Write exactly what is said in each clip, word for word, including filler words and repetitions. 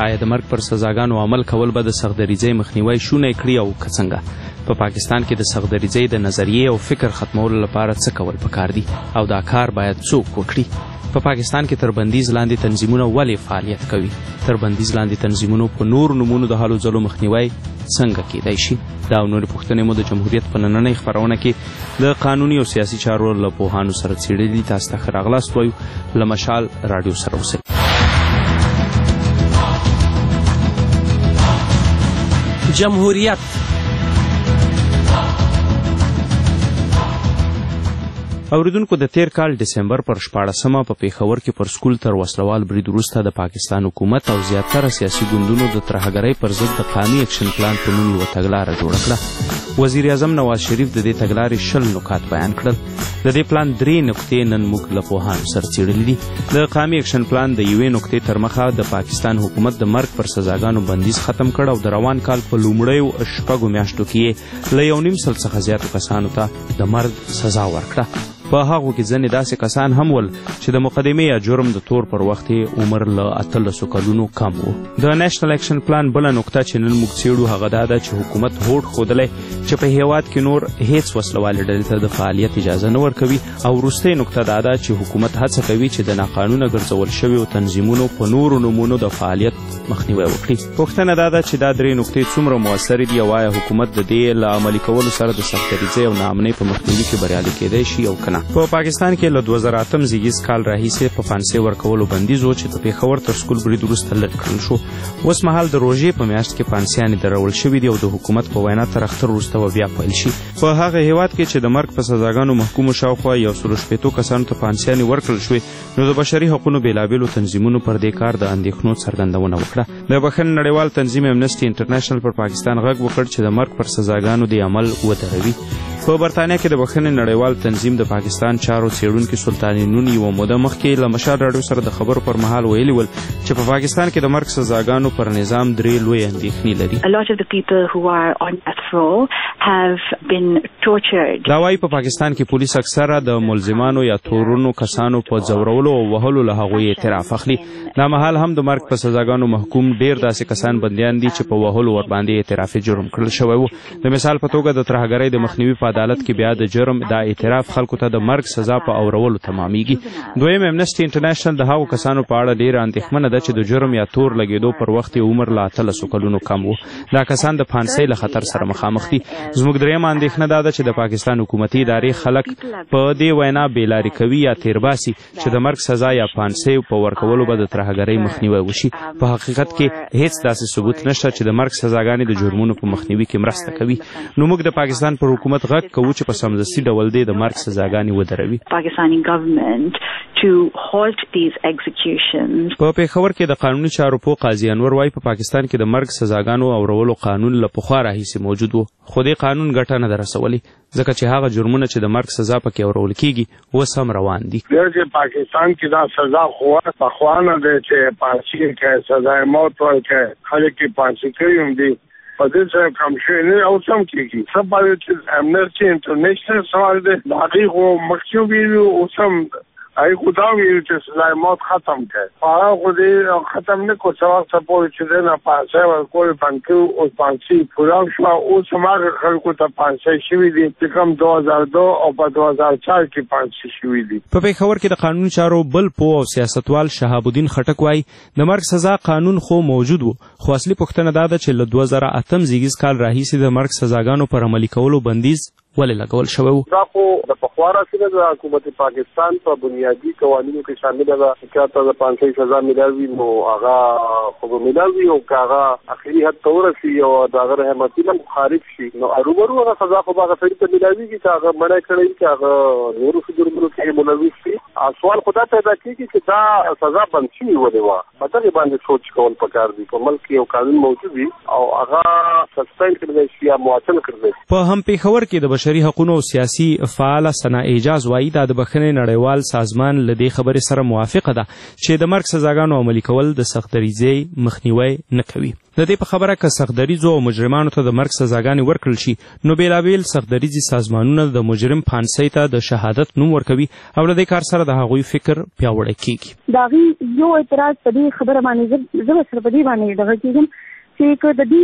آیا د مرګ پر سزاګانو عمل کول به د سختدریځۍ مخنیوی شونی کړي او که څنګه؟ په پاکستان کې د سختدریځۍ د نظریې او فکر ختمولو لپاره څه کول پکار دي او دا کار باید څوک وکړي؟ په پاکستان کې تر بندیز لاندې تنظیمونه ولې فعالیت کوي؟ تر بندیز لاندې تنظیمونو په نورو نومونو د هلو ځلو مخنیوی څنګه کیدای شي؟ دا او نورې پوښتنې مو د جمهوریت په نننۍ خپرونه کې د قانوني او سیاسي چارو له پوهانو سره څېړلي. تاسو ته ښه راغلاست وایو له مشال راډیو سره اوسئ. جمهوریت اوریدونکو، د تیر کال ډسمبر پر شپاړسمه په پیښور کې پر سکول تر وسلوال برید وروسته د پاکستان حکومت او زیاتره سیاسي ګوندونو د ترهګرۍ پر ضد د قانوني اکشن پلان په نوم یوه تګلاره جوړه کړه. وزیر اعظم نواز شریف د دې تګلارې شل نکات بیان کړل. د دې پلان درې نقطې نن موږ له پوهانو سره څېړلي دي. د قانوني اکشن پلان د یوې نقطې تر مخه د پاکستان حکومت د مرګ پر سزاګانو بندیز ختم کړ او د روان کال په لومړیو شپږو میاشتو کې یې له یو نیم سل څخه زیاتو کسانو ته د مرګ سزا ورکړه. په هغو کې ځینې داسې کسان هم ول چې د مقدمې یا جرم د تور پر وخت یې عمر له اتلسو کلونو کم و. د نیشنل اکشن پلان بله نقطه چې نن موږ څېړو هغه دا ده چې حکومت هوډ ښودلی چې په هېواد کې نور هیڅ وسلوالې ډلې ته د فعالیت اجازه نه ورکوي. او وروستۍ نقطه دا ده چې حکومت هڅه کوي چې د ناقانونه ګرځول شویو تنظیمونو په نورو نومونو د فعالیت مخنیوی وکړي. پوښتنه دا ده چې دا درې نقطې څومره مؤثرې دي او آیا حکومت د دې له عملي کولو سره د سختدریځۍ او ناامنۍ په مخنیوي کې بریالی کیدای شي او که نه؟ په پاکستان کې له دوه زره اتم زیږیز کال راهیسې په فانسۍ ورکولو بندیز و چې د پیښور تر سکول برید وروسته لرې کړل شو. اوس مهال د روژې په میاشت کې فانسیانې درول شوي دي او د حکومت په وینا تر اختر وروسته به بیا پیل شي. په هغه هېواد کې چې د مرګ په سزاګانو محکومو شاوخوا یو سلو شپېتو کسانو ته فانسیانې ورکړل شوې، نو د بشري حقونو بېلابېلو تنظیمونو پر دې کار د اندېښنو څرګندونه وکړه. د بخښنې نړیوال تنظیم امنسټي انټرنیشنل پر پاکستان غږ وکړ چې د مرګ پر سزاګانو د عمل ودروي. په برطانیه کې د بخښنې نړیوال تنظیم د پاکستان چارو څېړونکي سلطاني نون یوه موده مخکې له مشال راډیو سره د خبرو پر مهال ویلي ول چې په پاکستان کې د مرګ سزاګانو پر نظام درې لویې اندېښنې لري. A lot of the people who are on death row have been tortured. دا وايي په پاکستان کې پولیس اکثره د ملزمانو یا تورونو کسانو په ځورولو او وهلو له هغوی اعتراف اخلي. دا مهال هم د مرګ په سزاګانو محکوم ډېر داسې کسان بندیان دي چې په وهلو ورباندې اعتراف جرم کړل شوی و. د مثال په توګه د ترهګرۍ د مخنیوي په عدالت کې بیا د جرم دا اعتراف خلکو ته د مرګ سزا په اورولو تمامیږي. دویم، امنسټي انټرنیشنل د هغو کسانو په اړه ډېره اندېښمنه ده چې د جرم یا تور لګېدو پر وخت یې عمر له اتلسو کلونو کم و. دا کسان د فانسۍ له خطر سره مخامخ دي. زموږ درېیمه اندېښنه دا ده چې د پاکستان حکومتي ادارې خلک په دې وینا بېلارې کوي یا تیرباسي چې د مرګ سزا یا فانسۍ په ورکولو به د ترهګرۍ مخنیوی وشي. په حقیقت کې هیڅ داسې ثبوت نشته چې د مرګ سزاګانې د جرمونو په مخنیوي کې مرسته کوي. نو موږ د پاکستان پر حکومت غږ کوو چې په سمدستي ډول دی د مرګ سزاګانې ودروي. Pakistani government to halt these executions. په پیښور کې د قانوني چارو پوه قاضي انور وایي په پاکستان کې د مرګ سزاګانو اورولو قانون له پخوا راهیسې موجود و، خو دې قانون ګټه نه ده رسولې ځکه چې هغه جرمونه چې د مرګ سزا پکې اورول کېږي اوس هم روان دي. چې پاکستان کې دا سزا خو پخوا نه دی چې پانسي کې سزای موت ورکړي، خلک یې پانسي کړي هم دي. په دې سره کم شوی نه او سم کېږي. څه باید چې امنسټي انټرنیشنل سوال دی د هغې خو مخکې ویلي اوس هم هغې خو دا ویلي چې سزای موت ختم کړي. هغه خو دې ختم نه کړو څه وخته پورې چې دی نه پانسۍ ورکول بند کړو. اوس پانسي پوره شوه. اوس هماغه خلکو ته پانسۍ شوي دي چې کوم دوه هزار دو او په دوه هزار چار کې پانسي شوي دي. په پیښور کې د قانون چارو بل پوه او سیاستوال شهاب الدین خټک وایي د مرګ سزا قانون خو موجود و، خو اصلي پوښتنه دا ده چې له دوه زره اتم زیږیز کال راهیسې د مرګ سزاګانو پر عملي کولو بندیز ولې لګول شوی و؟ دا خو د پخوا راڅخه د حکومت پاکستان په بنیادي قوانینو کې شامله ده چې چاته د پانسۍ سزا ملاوي نو هغه خو به ملاوي او که هغه اخري حد ته ورسي او د هغه رحمتي نه خارج شي نو ارومرو هغه سزا خو به هغه سړي ته ملاویږي چې هغه منع کړی چې هغه نورو جرمونو کې ملوث شي. سوال خو دا پیدا کېږي چې دا سزا بند شوې ولې وه. په دغې باندې سوچ کول پکار دي. په ملک کې یو قانون موجود وي او هغه سسپینډ کړلی شي یا معطل کړلی شي. په هم پیښور کې د بشري حقونو او سیاسي فعاله ثنا اعجاز وایي دا د بخښنې نړیوال سازمان له دې خبرې سره موافقه ده چې د مرګ سزاګانو عملي کول د سختدریځۍ مخنیوی نه کوي. د دې په خبره که سختدریځو او مجرمانو ته د مرګ سزاګانې ورکړل شي نو بېلابېل سختدریځي سازمانونه د مجرم پانسۍ ته د شهادت نوم ورکوي او له دې کار سره د هغوی فکر پیاوړی کیږي. د هغې یو اعتراض په دې خبره باندې زه به سره په دې باندې دغه کېږم چې که د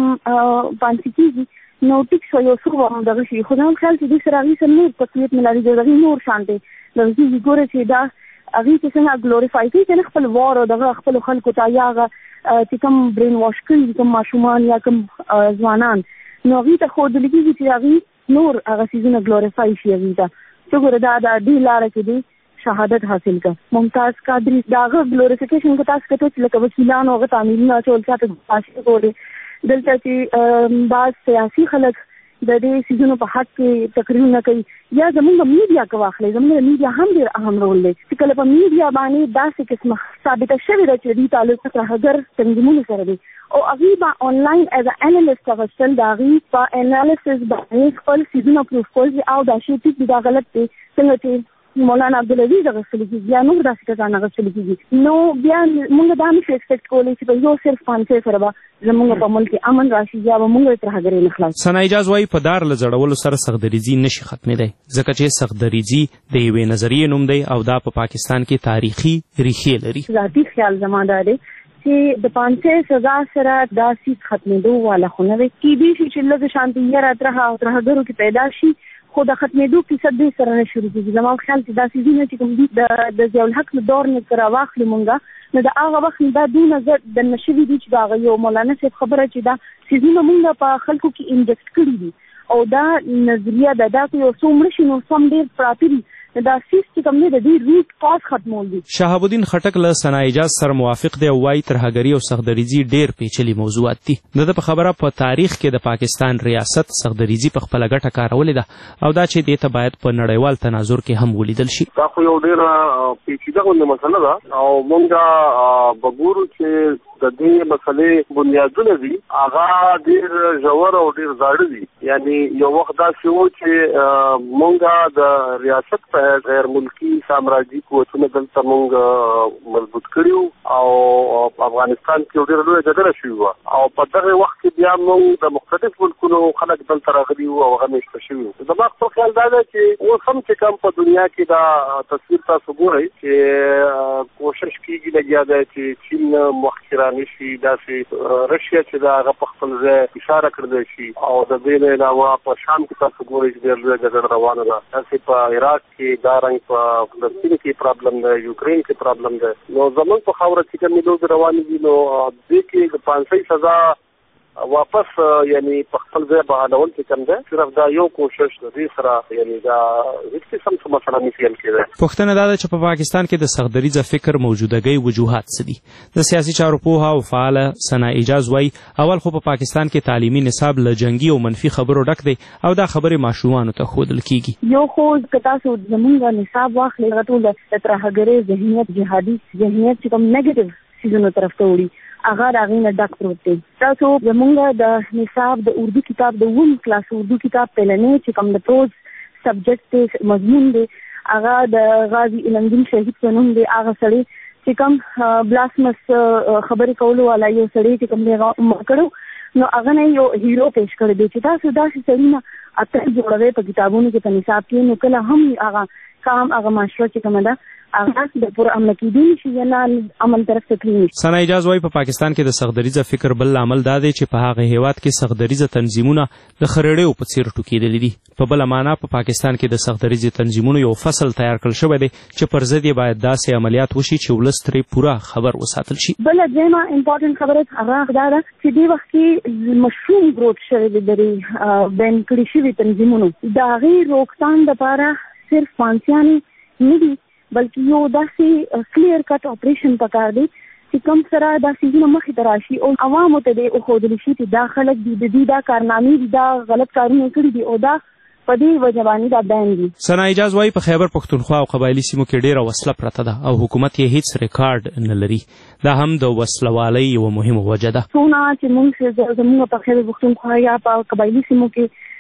دې پانسي کېږي نو ټیک شو یو څو به هم دغه شي، خو زما خیال چې دې سره هغې سره نور تقویت ملایي د هغې نور شان دی دغه کېږي. ګوره چې دا هغې چې څنګه ګلوریفای کوي که نه خپل وار او دغه خپلو خلکو ته یا هغه چې کوم برین واش کړي کوم ماشومان یا کوم ځوانان نو هغې ته ښودل کېږي چې هغې نور هغه څیزونه ګلوریفای شي هغې ته. څه ګوره دا د دې لاره کې دی شهادت حاصل کړه. ممتاز قادري د هغه ګلوریفیکیشن که تاسو کتو چې لکه وکیلانو هغه تعمیلونه اچول چاته فاسې کولې دلته چې بعض سیاسي خلک د دې څیزونو په حق کې تقریرونه کوي یا زموږ میډیا که واخلئ زموږ میډیا هم ډېر اهم رول دی چې کله په میډیا باندې داسې قسمه ثابته شوې ده چې دې تعلق ترهګر تنظیمونو سره دی او هغې به آنلاین ایز ا انالیست اخیستل د هغې په انالیسس باندې خپل څیزونه پروف کول چې او دا شی ټیک دی دا غلط دی څنګه چې مولانا عبدالعزیز اغوستلی کېږي یا نور داسې کسان اغوستلی کېږي نو بیا موږ دا نشو ایکسپیکټ کولی چې په یو صرف پانسۍ سره به زموږ په ملک کې امن راشي یا به موږ ترهګرۍ نه خلاص. ثنا اعجاز وایي په دار له زړولو سره سختدریځي نشي ختمېدی ځکه چې سختدریځي د یوې نظریې نوم دی او دا په پاکستان کې تاریخي ریښې لري. ذاتي خیال زما دا دی چې د پانسۍ سزا سره دا سیس ختمېدو والا خو نه دی. کیدای شي چې لږ شانتي یره ترهه او ترهګرو کې پیدا شي خو د ختمېدو کیسه دې سره نه شروع کېږي. زما خیال چې دا څیزونه چې کوم دي د د ضیاءالحق له دور نه که راواخلو مونږه نو د هغه وخت دا دونه زه دننه شوي دي چې د هغه یو مولانا صاحب خبره چې دا څیزونه مونږ په خلکو کې انجکټ کړي دي او دا نظریه ده دا که یو څو مړه شي نو سم ډېر پراته دي دا سیس چې کوم دی د دې روټ کاز ختمول دي. شهاب الدین خټک له ثنا اعجاز سره موافق دی او وایي ترهګري او سختدریځي ډېر پیچلي موضوعات دي. د ده په خبره په تاریخ کې د پاکستان ریاست سختدریځي په خپله ګټه کارولې ده او دا چې دې ته باید په نړیوال تناظر کې هم ولیدل شي. دا خو یو ډېره پیچیده غوندې مسله ده او موږ به ګورو چې د دې مسلې بنیادونه دي هغه ډېر ژور او ډېر زاړه دي. یعنی یو وخت داسې و چې موږ د ریاست په غیر ملکی سامراجي قوتونه دلته موږ مضبوط کړي او په افغانستان کې ډېره لویه جګړه شوې وه او په دغه وخت کې بیا موږ د مختلف ملکونو خلک دلته راغلي وو او هغه میشته شوي وو. زما خپل خیال دا دی چې اوس هم چې کوم په دنیا کې دا تصویر تاسو ګورئ چې کوشش کېږي لګیا دی چې چین مخکې رانه شي داسې رشیا چې د هغه په خپل ځای اشاره کړلی شي او د دې نه علاوه په شام کې تاسو ګورئ چې ډېره لویه جګړه روانه ده. داسې په عراق کې دا رنګ په فلسطین کې پرابلم ده یوکرین کې پرابلم ده. نو زموږ په خاوره چې کومې لوبې روانې دي نو دې کې د پانسۍ سزا واپس یعنی په خپل ځای بحالول چې کوم ده صرف دا یو کوشش د دې سره یعنی دا هیڅ قسم څه مسله نشي حل کېدای. پوښتنه دا ده چې په پاکستان کې د سختدریځه فکر موجودګۍ وجوهات څه دي. د سیاسي چارو پوهه او فعاله ثنا اعجاز وایي اول خو په پاکستان کې تعلیمي نصاب له جنګي او منفي خبرو ډک دی او دا خبرې ماشومانو ته ښودل کېږي. یو خو که تاسو زموږ نصاب واخلئ هغه ټول د ترهګرۍ ذهنیت جهادي ذهنیت چې کوم نیګیټیو څیزونو طرف ته وړي هغه د هغې نه ډک پروت دی. تاسو زموږ د نصاب د اردو کتاب د اووم کلاس اردو کتاب پهلنی چې کوم د پروز سبجیکټ دی مضمون دی هغه د غازي علمدین شهید په نوم دی. هغه سړی چې کوم بلاسمس خبرې کولو والا یو سړی چې کوم دی هغه عمر کړو نو هغه نه یو هیرو پیش کړی دی چې تاسو داسې سړي نه اتل جوړوئ په کتابونو کې په نصاب کې نو کله هم هغه کام هغه معاشره چې کومه ده هغه د پوره امن کېدی نشي یا نه امن طرف ته تللی نشي. ثنا اعجاز وایي په پاکستان کې د سختدریځه فکر بل عمل دا دی چې په هغه هېواد کې سختدریځه تنظیمونه د خرړیو په څېر ټوکېدلي دي. په بله معنا په پاکستان کې د سختدریځې تنظیمونو یو فصل تیار کړل شوی دی چې پر ضد یې باید داسې عملیات وشي چې ولس ترې پوره خبر وساتل شي. بله دویمه امپورټنټ خبره هغه دا ده چې دې وخت کې مشروم ګروت شوی دی د بین کړي شوي تنظیمونو د هغې روکتام دپاره صرف پانسیانې نه دي بلکې یو داسې کلیر کټ اپریشن پکار دی چې کوم سره دا څیزونه مخې ته راشي او عوامو ته دې وښودلی شي چې دا خلک دي د دې دا کارنامې دي دا غلط کارونه کړي دي او دا په دې وجه باندې دا بین دي. ثنا اعجاز وایي په خیبر پښتونخوا او قبایلي سیمو کې ډېره وسله پرته ده او حکومت یې هیڅ ریکارډ نه لري. دا هم د وسلوالۍ یوه مهمه وجه ده. څونه چې موږ زموږ په خیبر پښتونخوا یا په قبایلي سیمو کې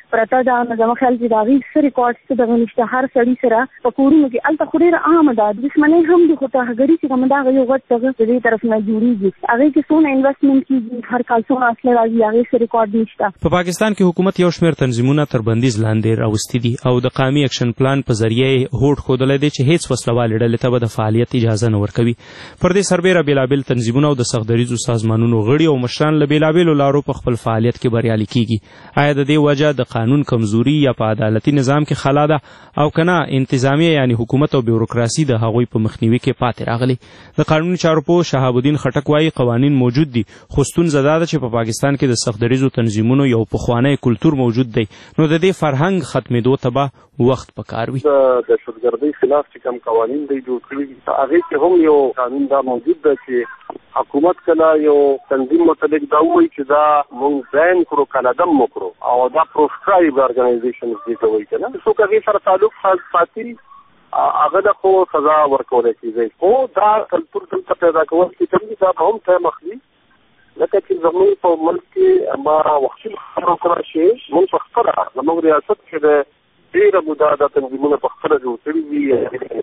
پرته ده. نو زما خیال چې د هغې څه ریکارډ څه دغه نشته. هر سړي سره په کورونو کې هلته خو ډېره عامه ده. دښمنۍ هم دي خو ترهګري چې کومه ده هغه یو غټ څه د دې طرف نه جوړېږي. هغې کې څونه انویسټمنټ کېږي، هر کال څونه اصله راځي، هغې څه ریکارډ نشته. په پاکستان کې حکومت یو شمېر تنظیمونه تر بندیز لاندې راوستي دي او د قومي اکشن پلان په ذریعه یې هوډ ښودلی دی چې هېڅ وسلوالې ډلې ته به د فعالیت اجازه نه ورکوي. پر دې سربیره بېلابېل تنظیمونه او د سختدریځو سازمانونو غړي او مشران له بېلابېلو لارو په خپل فعالیت کې بریالي کېږي. آیا د دې وجه د قانون کمزوري یا په عدالتي نظام کې خلا ده او که نه انتظامیه یعنی حکومت او بیوروکراسي د هغوی په مخنیوي کې پاتې راغلي؟ د قانوني چارو پوه شهاب الدین خټک وایي قوانین موجود دي، خو ستونزه دا ده چې په پاکستان کې د سختدریځو تنظیمونو یو پخوانی کلتور موجود دی، نو د دې فرهنګ ختمېدو ته به وخت پکار وي. د دهشتګردۍ خلاف چې کوم قوانین دی جوړ کړي دي هغې کې هم یو قانون دا موجود ده چې حکومت کله یو تنظیم متعلق دا وایي چې دا مونږ بین کړو کله دم وکړو او دا پروسکرایب ارګنایزیشنز دي ته وایي که نه څوک هغې سره تعلق ساتي هغه د خو سزا ورکولی کېږي. خو دا کلتور دلته پیدا کول چې کوم دا به هم ټایم اخلي لکه چې زموږ په ملک کې ما وحشي خبره وکړه چې مونږ په خپله زموږ ریاست کې د ډېره موده دا تنظیمونه په خپله جوړ کړي دي،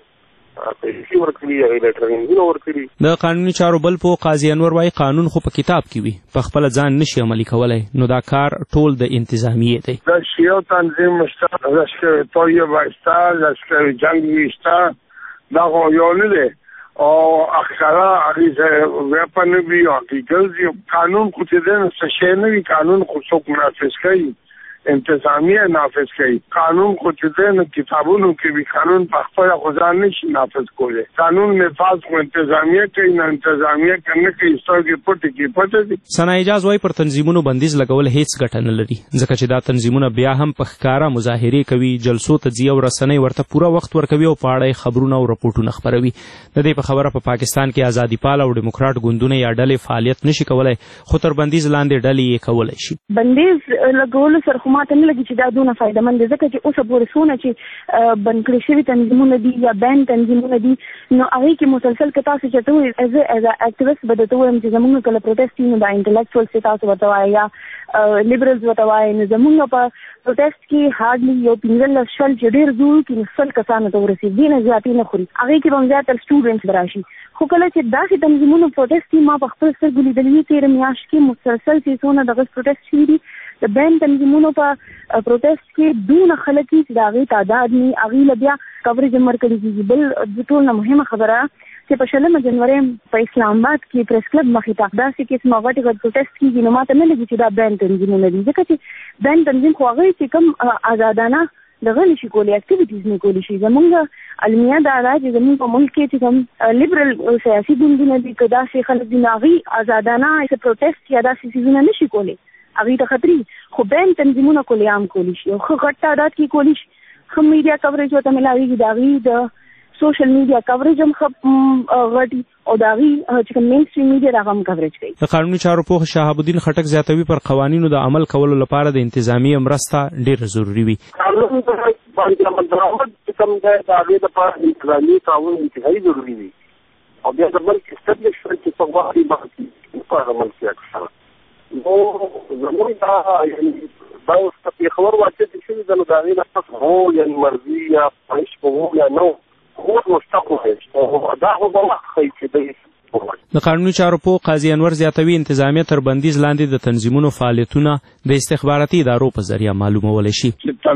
پیسې ورکړي، هغې له ټریننګونه ورکړي. د قانوني چارو بل پوه قاضي انور وایي قانون خو په کتاب کې وي، په خپله ځان نشي عملي کولی، نو دا کار ټول د انتظامیې دی. داسې یو تنظیم شته، لشکر طیبه شته، لشکر جنګي شته، دا خو یو نه دی او اخره هغې ویپن وي او ګرځي. قانون خو چې دی نو څه شی نه وي، قانون خو څوک منافظ کوي، انتظامیه نافذ کوي. قانون خو چې دی نو کتابونو کې وي، قانون په خپله خو ځان نشي نافذ کولی. قانون نفاذ خو انتظامیه کوي، نو انتظامیه که نه کوي سترګې پټې کې پټې دي. ثنا اعجاز وایي پر تنظیمونو بندیز لګول هیڅ ګټه نه لري، ځکه چې دا تنظیمونه بیا هم په ښکاره مظاهرې کوي، جلسو ته ځي او رسنۍ ورته پوره وخت ورکوي او په اړه یې خبرونه او رپورټونه خپروي. د دې په خبره په پاکستان کې ازادي پال او ډیموکراټ ګوندونه یا ډلې فعالیت نشي کولی، خو تر بندیز لاندې ډلې یې کولی شي. بندیز لګولو سره ما ته نه لګي چې دا دونه فایده مند دی، ځکه چې اوسه پورې څونه چې بند کړي شوي تنظیمونه دي یا بین تنظیمونه دي نو هغې کې مسلسل که تاسو چې ته وایي ایز ا اکټیویسټ به درته ووایم چې زموږ کله پروټیسټ وي نو دا انټلیکچوالز چې تاسو ورته وایي یا لیبرلز ورته وایي، نو زموږ په پروټیسټ کې هارډلي یو پنځلس شل چې ډېر زور کې نو سل کسانو ته ورسېږي، دې نه زیاتې نه خوري. هغې کې به هم زیاتره سټوډنټس به راشي. خو کله چې داسې تنظیمونو پروټیسټ وي، ما په خپل سترګو لیدلي دي تېره میاشت کې مسلسل چې څونه دغه پروټیسټ شوي دي د بین تنظیمونو په پروټیسټ کې دونه خلک دي چې د هغې تعداد نه هغې له بیا کوریج هم ورکړل کېږي. بل د ټول نه مهمه خبره چې په شلمه جنورۍ په اسلام آباد کې پریس کلب مخې ته داسې قسمه غټې غټ پروټیسټ کېږي، نو ما ته نه لګي چې دا بین تنظیمونه دي، ځکه چې بین تنظیم خو هغوی چې کوم ازادانه دغه نشي کولی، اکټیویټیز نه کولی شي. زمونږ المیه دا ده چې زمونږ په ملک کې چې کوم لیبرل سیاسي ګوندونه دي که داسې خلک دي نو هغوی ازادانه پروټیسټ یا داسې څیزونه نشي کولی، هغوی ته خطري. خو بین تنظیمونه کولی عام کولی شي او ښه غټ تعداد کې کولی شي. ښه میډیا کوریج ورته میلاویږي، د هغوی د سوشل میډیا کوریج هم ښه غټي او د هغوی چې کوم مین سټریم میډیا د هغه هم کوریج کوي. د قانوني چارو پوه شهاب الدین خټک زیاتوي پر قوانینو د عمل کولو لپاره د انتظامیه مرسته ډېره ضروري وي. قانون باندې عمل درآمد چې کوم دی د هغې لپاره انتظامي تعاون انتهایي ضروري وي او بیا د ملک اسټبلیشمنټ چې څه غواړي باندې په هغه ملک کې اکثره نو زموږ دا یعنې دا اوس په پېښور واقع چې شوي ده نو د هغې نه پس هو یعنې مرضي یا خواهش به وو یا نه خو مستقل دا خو به وخت ښایي چې دی. د قانوني چارو پوه قاضي انور زیاتوي انتظامیه تر بندیز لاندې د تنظیمونو فعالیتونه د استخباراتي ادارو په ذریعه معلومولی شي.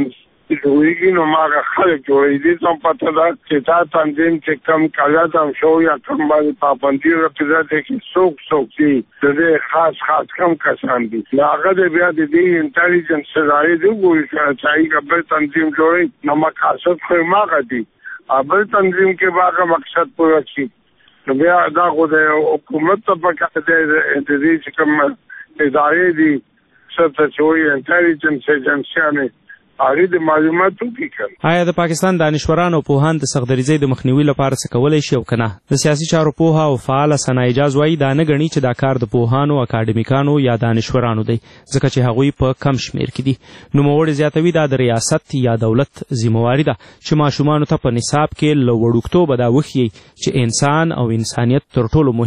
جوړېږي نو ما هغه خلک جوړوي، دې ته هم پته ده چې دا تنظیم چې کم کاغذ هم شو یا کم باندې پابندي ورکړه دی چې څوک څوک دي د دې خاص خاص کم کسان دي، نو هغه د بیا د دې انټلیجنس ادارې دي وګوري چې چا بل تنظیم جوړوي نو مقاصد خو یې هماغه دي، بل تنظیم کې به هغه مقصد پوره شي. نو بیا دا خو د حکومت ته پکار دی د دې چې کوم ادارې دي څه ته چې وایي انټلیجنس ایجنسیانې هغې د معلوماتو فکر. آیا د پاکستان دانشوران او پوهان د سختدریځۍ د مخنیوي لپاره څه کولی شي او که نه؟ د سیاسي چارو پوهه او فعاله ثنا اعجاز وایي دا نه ګڼي چې دا کار د پوهانو، اکاډمیکانو یا دانشورانو دی، ځکه چې هغوی په کم شمېر کې دي. نوموړی زیاتوي دا د ریاست یا دولت ذمهواري ده چې ماشومانو ته په نصاب کې له وړوکتوبه دا وښیي چې انسان او انسانیت تر ټولو مهم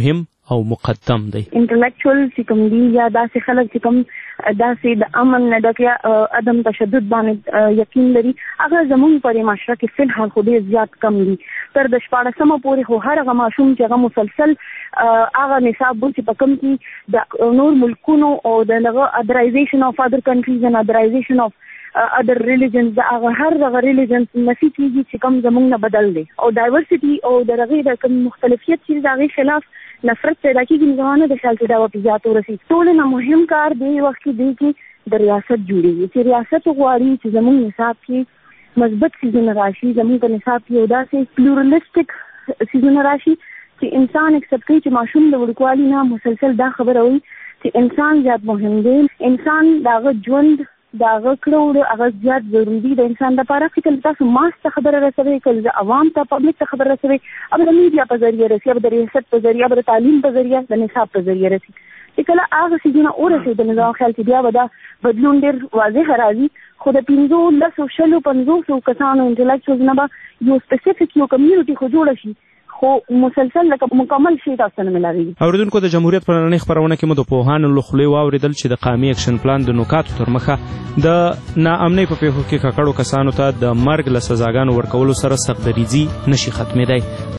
او مقدم دی. انټلیکچوال چې کوم دي یا داسې خلک چې کوم داسې د امن نه ډک یا عدم تشدد باندې یقین لري، هغه زموږ په معاشره کې فی الحال خو ډېر زیات کم دي. تر د شپاړسمه پورې خو هر هغه ماشوم چې هغه مسلسل هغه نصاب و چې په کوم کې د نور ملکونو او د هغه ادرایزیشن اف ادر کنټریز ان ادرایزیشن اف ادر ریلیجنز د هغه هر هغه ریلیجنز نفي کېږي چې کوم زموږ نه بدل دی، او ډایورسټي او د هغې د کوم مختلفیت چې د هغې خلاف نفرت پیدا کېږي. زمانه د خیال چې دا به زیات ورسي. ټولو نه مهم کار دی وخت کې دی چې د ریاست جوړېږي، چې ریاست غواړي چې زموږ نصاب کې مثبت څیزونه راشي، زموږ په نصاب کې یو داسې پلورالسټک څیزونه راشي چې انسان اکسپټ کوي چې ماشوم د وړوکوالي نه مسلسل دا خبره وایي چې انسان زیات مهم دی، انسان د هغه ژوند د هغه کړو هغه زیات ضروري دی د انسان لپاره. چې کله تاسو ماس ته خبره رسوئ، کله عوام ته پبلک ته خبره رسوئ، अब د میډیا په ذریعه رسي، अब د ریاست په ذریعه، अब د تعلیم په ذریعه، د نصاب په ذریعه رسي. چې کله هغه څیزونه ورسېږي د نظام خیال چې بیا به دا بدلون ډېر واضح راځي. خو د پنځو لسو شلو پنځوسو کسانو انټلیکچوالز نه به یو سپیسیفیک یو کمیونټي خو جوړه شي، خو مسلسل لکه مکمل شي تاسو نه ملاوي. اوریدونکو، د جمهوریت په نړۍ خبرونه کې مو د پوهانو له خولې واورېدل چې د قامي اکشن پلان د نکاتو تر مخه د ناامنۍ په پیښو کې ککړو کسانو ته د مرګ له سزاګانو ورکولو سره سخت دریځي نشي ختمېدی.